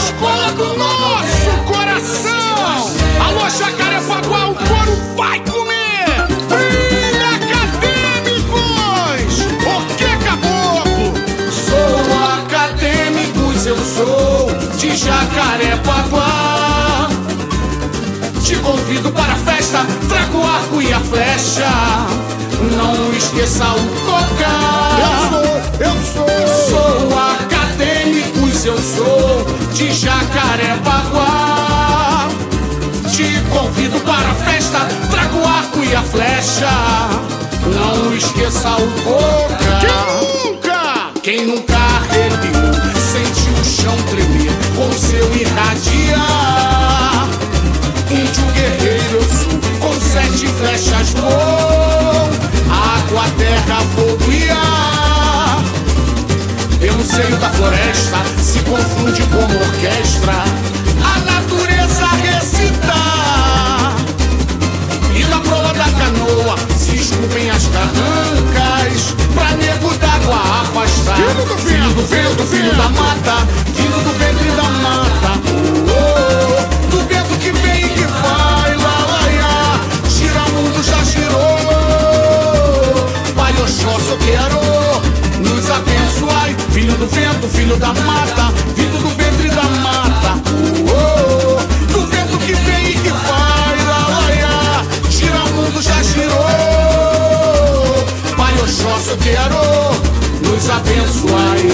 escola do nosso coração. Alô, Jacarepaguá, o couro vai comer. Brilha, acadêmicos. O que, caboclo? Sou acadêmicos, eu sou de Jacarepaguá. Te convido para a festa, trago o arco e a flecha. Não esqueça o cocar. Eu sou. Sou acadêmicos, eu sou de Jacarepaguá. Te convido para a festa, trago o arco e a flecha. Não esqueça o cocar. Quem nunca arrepiou, sentiu o chão tremer com seu irradiar. Índio guerreiro eu sou, com 7 flechas vou. Água, terra, fogo e ar. Pelo seio da floresta se confunde como orquestra a natureza recitar. E na proa da canoa se esculpem as carrancas pra nego d'água afastar. Filho do vento, filho da mata, vindo do ventre da mata. Do vento que vem e que vai, lá, lá, lá. Gira mundo, já girou. Pai Oxóssi, quero nos abençoai. Filho do vento, filho da mata, vindo do ventre da mata. Do vento que vem e que vai, lá, lá, lá. Gira mundo, já girou. Pai Oxóssi, quero nos abençoai.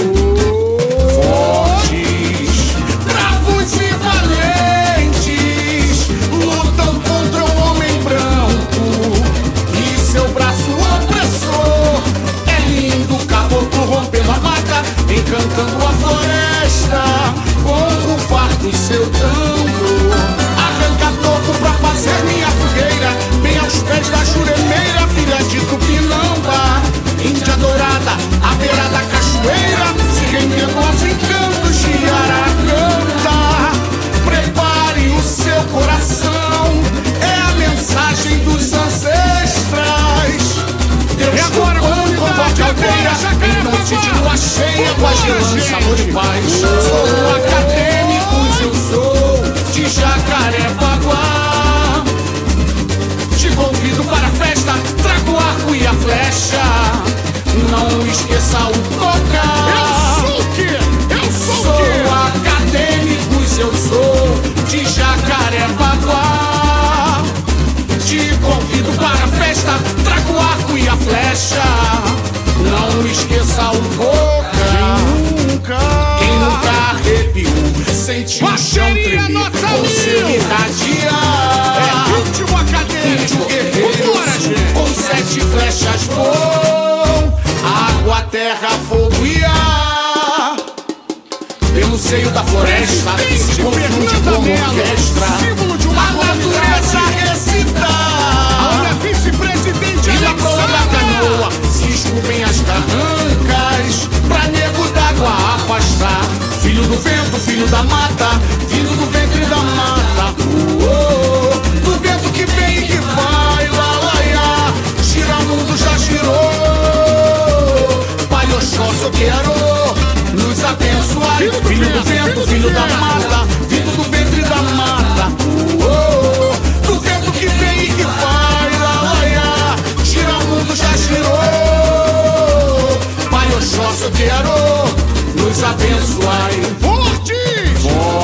Fortes, bravos e valentes, lutam contra o homem branco e seu braço opressor. É lindo, caboclo rompendo a mata, encantando a floresta com o fardo seu tambor. Arranca toco pra fazer minha fogueira, bem aos pés da juremeira, filha de Tupinamba. Índia dourada, à beira da cachoeira, se rendendo aos encantos de Aracanta. Prepare o seu coração, é a mensagem dos ancestrais. Deus agora convoca a aldeia, em noite de lua cheia, com a gelança, amor e paz. Sou acadêmicos, eu sou de Jacarepaguá. Te convido para a festa, trago o arco e a flecha. Não esqueça o cocar. Eu sou o quê? Sou acadêmicos, eu sou de Jacarepaguá. Te convido para a festa, trago o arco e a flecha. Não esqueça o cocar. Quem nunca arrepiou, sentiu o chão tremer com seu irradiar. É ritmo acadêmico. Índio guerreiro, com 7 flechas vou. Água, terra, fogo e ar. Pelo seio da floresta se confunde como orquestra a natureza recitar. Vice-presidente E na proa da canoa se esculpem as carrancas pra nego d'água afastar. Filho do vento, filho da mata, vindo do ventre da mata. Do vento que vem e que vai, lá, lá, lá. Gira mundo, já girou. Pai Oxóssi, eu quero nos abençoar. Filho do vento, filho da mata, vindo do ventre da mata. Do vento que vem e que vai, lá, lá, lá. Gira mundo, já girou. Pai Oxóssi, eu quero nos abençoar. Fortes!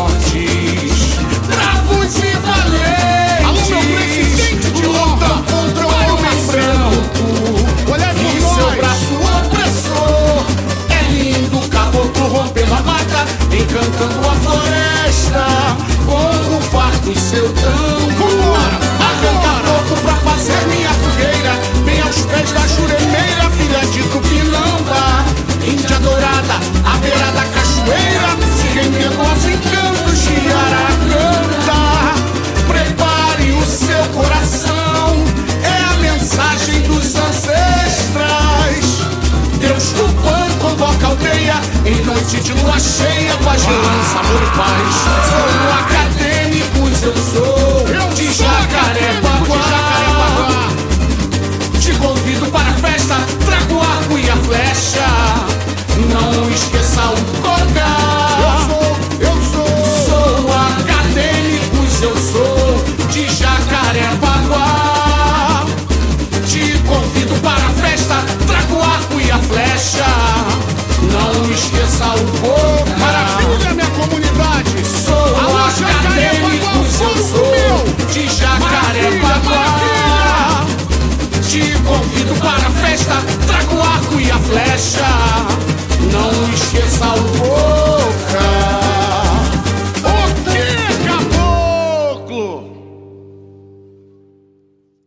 Bravos e valentes. Alô, meu presidente de lutam contra o homem branco Olha e seu braço opressor. É lindo, caboclo rompendo a mata, encantando a floresta com o fardo seu tambor. Arranca toco pra fazer minha fogueira, bem aos pés da juremeira, filha de Tupinamba. Índia dourada, à beira da cachoeira, se rendendo aos encantos de Aracanta. Prepare o seu coração, é a mensagem dos ancestrais. Deus Tupã convoca a aldeia, em noite de lua cheia, com a gelança, amor e paz. Sou acadêmicos, eu sou de Jacarepaguá. Te convido para a festa, trago o arco e a flecha. Não esqueça o cocar. Eu sou convido para a festa, trago o arco e a flecha. Não esqueça o povo. Parabéns.